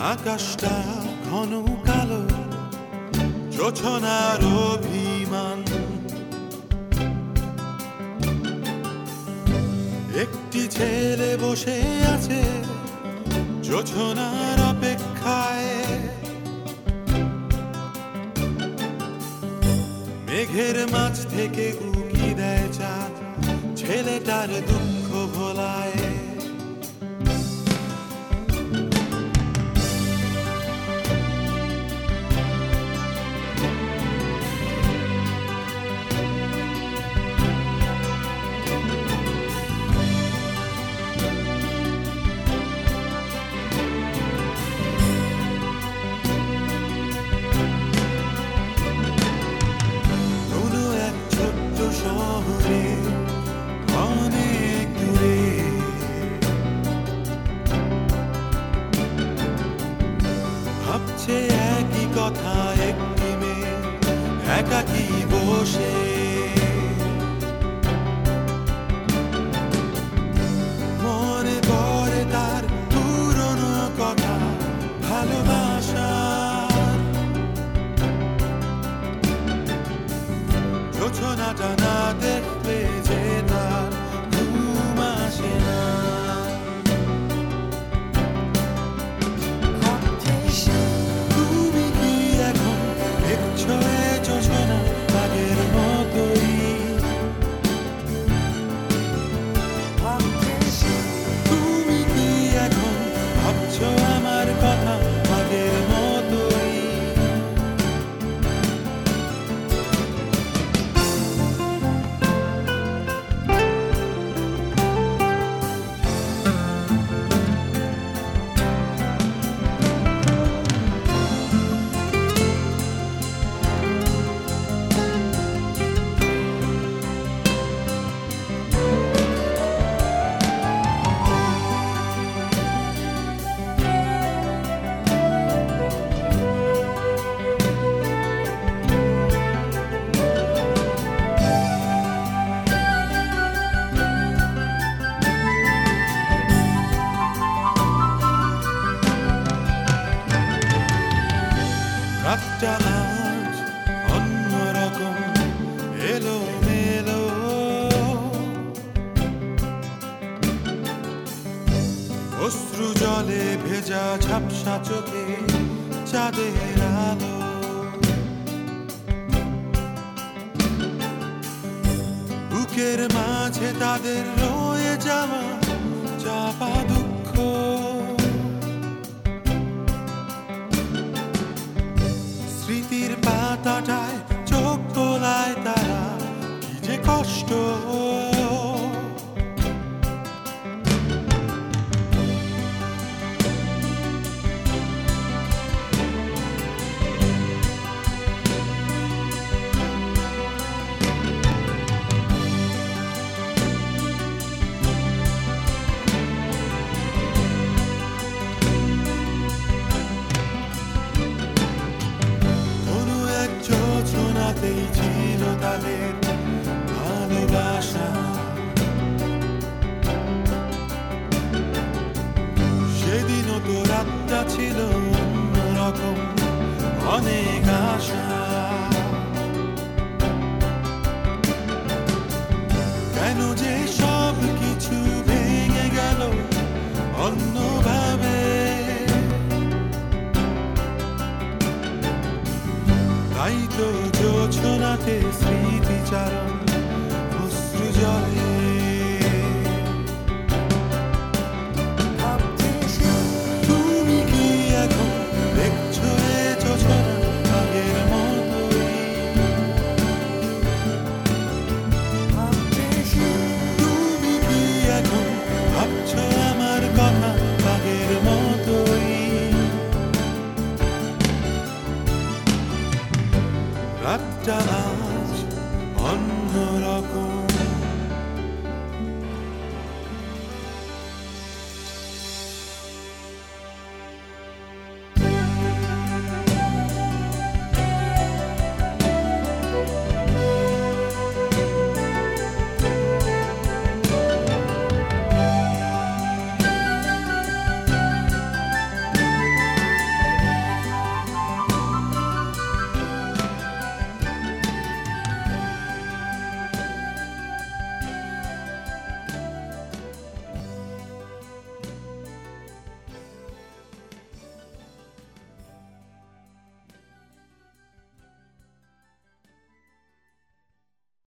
আকাশটা ঘন কালো, জোছনার অভিমান। একটি ছেলে বসে আছে জোছনার অপেক্ষায়, মেঘের মাঝ থেকে উকি দেয় চাঁদ, ছেলেটার দুঃখ ভোলায়। শহরে অনেক দূরে ভাবছে একই কথা একটি মেয়ে একাকী বসে। মনে পড়ে তার পুরনো কথা, ভালোবাসার জোছনাটা না দেখলে যে তার ঘুম আসে না। তুমি কি এখন দেখছো এ জোছনা আগের মতোই? তুমি কি এখন ভাবছো আমার কথা আগের মতোই? রাতটা আজ অন্যরকম এলোমেলো, অশ্রু জলে ভেজা ঝাপসা চোখে চাঁদের আলো। বুকের মাঝে তাদের রয়ে যাওয়া চাপা দুঃখ, স্মৃতির পাতাটায় চোখ তোলায় তারা, কি যে কষ্ট। জোছনাতেই ছিল তাদের ভালোবাসা, সেদিনও তো রাতটা ছিল অন্যরকম, অনেক আশা। কেন যে